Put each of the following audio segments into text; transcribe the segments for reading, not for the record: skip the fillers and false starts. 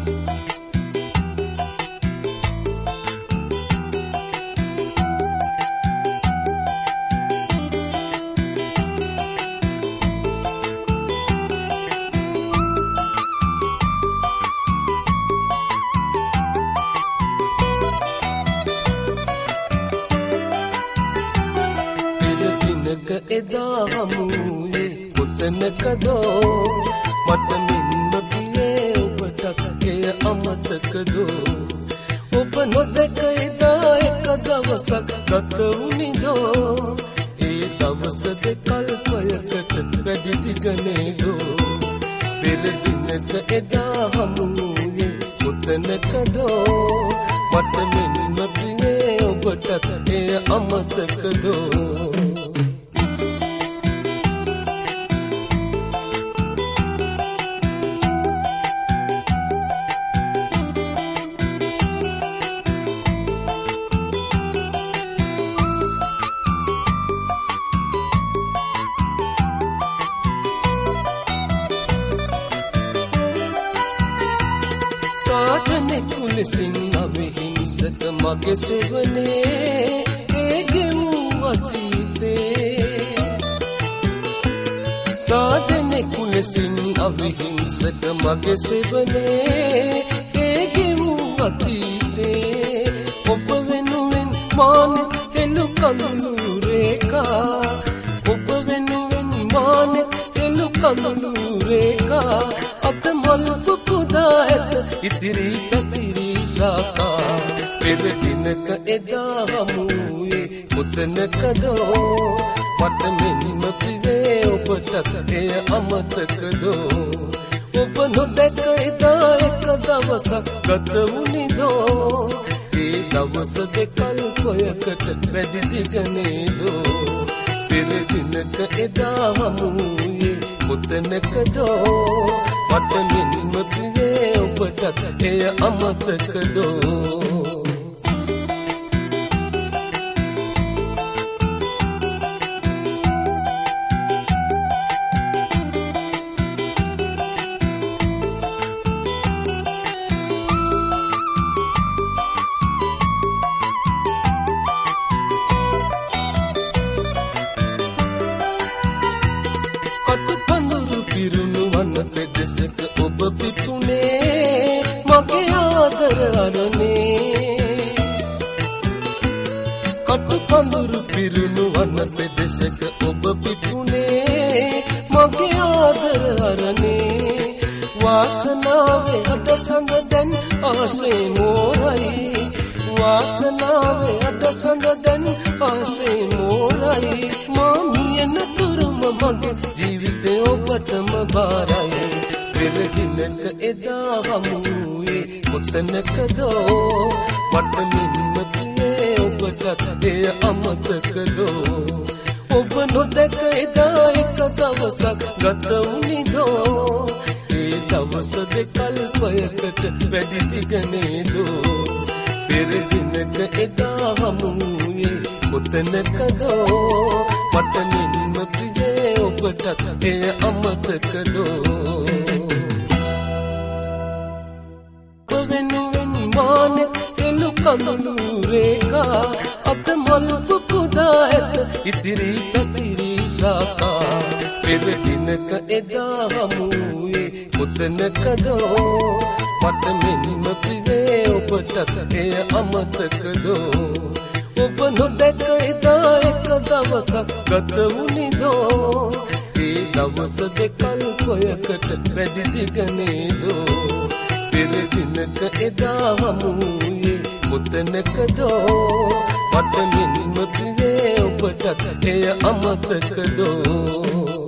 එදා හමුවේ කොතනකදෝ මට මෙන්න පියේ ඔබට එය අමතකදෝ ඔබ නොදැක එදා එක දවසක් ගත වුනිදෝ ඒ දවස දෙකල්පයකට වැඩි දිග නේදෝ පෙර දිනක එදා හමුවේ කොතනකදෝ මට මෙන්න පියේ ඔබට එය අමතකදෝ සාධනෙකු ලෙසින් අවිහිංසක මගේ සෙවනේ ඒගෙමු අතීතේ සාධනෙකු ලෙසින් අවිහිංසක මගේ සෙවනේ ඒගෙමු අතීතේ ඔබ වෙනුවෙන් මානෙත් හෙළු කඳුළු රේඛා ඔබ වෙනුවෙන් මානෙත් හෙළු කඳුළු රේඛා අත මල් පුපුදා ඇත ඉදිරි පැතිරි සාකා පෙර දිනක එදා හමුවේ කොතනකදෝ මට මෙන්න ප්‍රියේ ඔබට එය අමතකදෝ ඔබ නොදැක එදා එක දවසක් ගත වුනිදෝ ඒ දවස දෙකල්පයකට වැඩි දිග නේදෝ පෙර දිනක එදා හමුවේ කොතනකදෝ මට මෙන්න ප්‍රියේ ඔබට එය අමතකදෝ දෙසක ඔබ පිපුනේ මගේ ආදර අරනේ කටු පඳුරු පිරුණු වන පෙදෙසක ඔබ පිපුනේ මගේ ආදර අරනේ වාසනාවේ අඩසඳ දැන් ආසේ මෝරයි වාසනාවේ අඩසඳ දැන් ආසේ මෝරයි මා මියන තුරුම මගේ ජීවිතේ ඔබටම බාරයි පෙර දිනක එදා හමුවේ කොතනකදෝ මට මෙන්න ප්‍රියේ ඔබට එය අමතකදෝ ඔබ නොදැක එදා එක දවසක් ගත වුනිදෝ ඒ දවස දෙකල්පයකට වැඩි දිග නේදෝ පෙර දිනක එදා හමුවේ කොතනකදෝ මට මෙන්න ප්‍රියේ ඔබට එය අමතකදෝ මානෙත් හෙළු කඳුළු රේඛා අත මල් පුපුදා ඇත ඉදිරි පැතිරි සාකා පෙර දිනක එදා හමුවේ කොතනකදෝ මට මෙන්න ප්‍රියේ ඔබට එය අමතකදෝ ඔබ නොදැක එදා එක දවසක් ගත වුනිදෝ ඒ දවස දෙකල්පයකට වැඩි දිග නේදෝ පෙර දිනක එදා හමුවේ කොතනකදෝ මට මෙන්න ප්‍රියේ ඔබට එය අමතකදෝ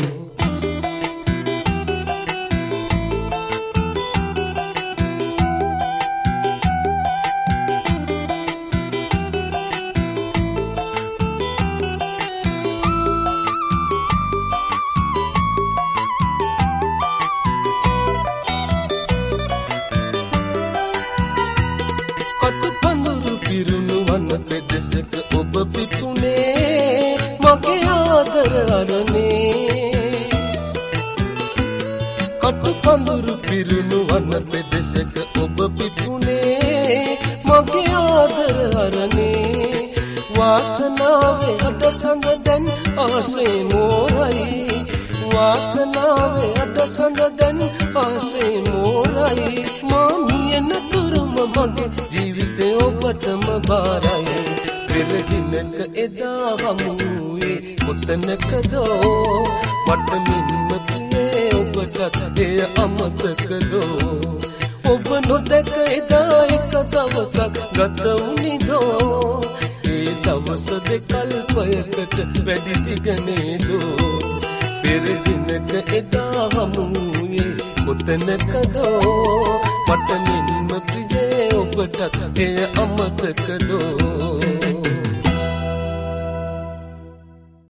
දෙසක ඔබ පිපුනේ මගේ ආදර අරනේ කටු පඳුරු පිරුණු වන පෙදෙසක ඔබ පිපුණේ මගේ ආදර අරනේ වාසනාවේ අඩ සඳ දැන් ආසේ මෝරයි වාසනාවේ අඩ සඳ දැන් ආසේ මෝරයි මා මියන තුරුම මගේ ජීවිතේ ඔබටම බාරයි පෙර දිනක එදා හමුවේ කොතනකදෝ මට මෙන්න ප්‍රියේ ඔබට එය අමතකදෝ ඔබ නොදැක එදා එක දවසක් ගත වුනිදෝ ඒ දවස දෙකල්පයකට වැඩි දිග නේදෝ පෙර දිනක එදා හමුවේ කොතනකදෝ මට මෙන්න ප්‍රියේ ඔබට එය අමතකදෝ